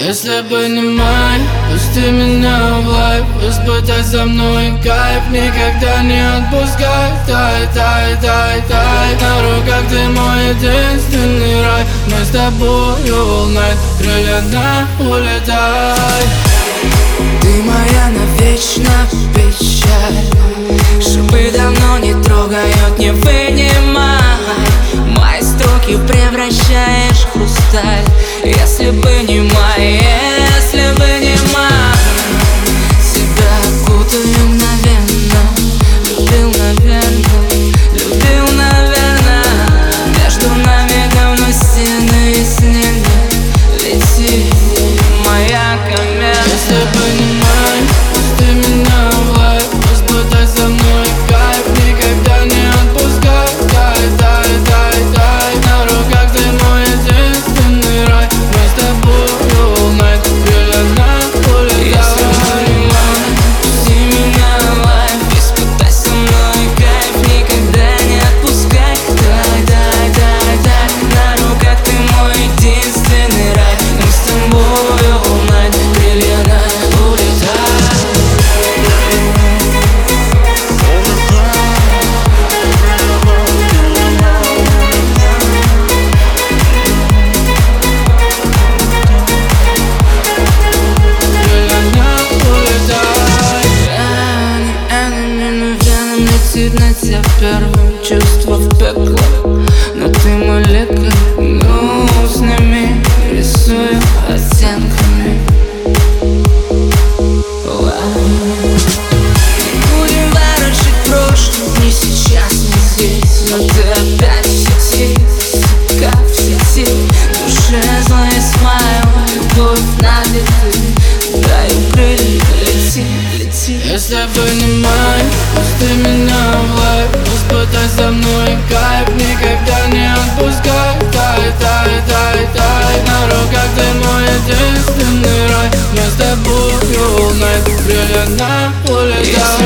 Если бы не май, пусти меня в лайф, испытай со мной кайф, никогда не отпускай. Тай, тай, тай, тай, на руках ты мой единственный рай. Мы с тобою all night, крылья на улетай. Ты моя навечно печаль, шипы давно не трогают, не вынимай. Мои строки превращаешь в хрусталь. Если бы не мои, если бы не мои, себя окутаю мгновенно. Любил, наверное, любил, наверное. Между нами давно стены и снега. Лети, моя комета. Если бы не май, пусти меня в лайф, испытай со мной кайф, никогда не отпускай. Тай, тай, тай, тай, на руках ты мой единственный рай. Мы с тобою all night, крылья на улетай. Если бы не май, пусти меня в лайф, испытай со мной кайф, никогда не отпускай. Дай, дай, дай, дай, на руках ты мой единственный рай. Мы с тобою all night, крылья на улетай. Летит на тебя первым чувство в пекло, но ты мой лекарь, грустными рисую оттенками. Будем ворошить прошлое, не сейчас, не здесь, но ты опять в сети, как в сети. В душе злой смайл, любовь на леты, даю крылья, лети, лети. Если бы не май, пусти меня в лайф, испытай со мной кайф, никогда не отпускай. Тай, тай, тай, тай, на руках ты мой единственный рай. Мы с тобою all night, крылья на улетай.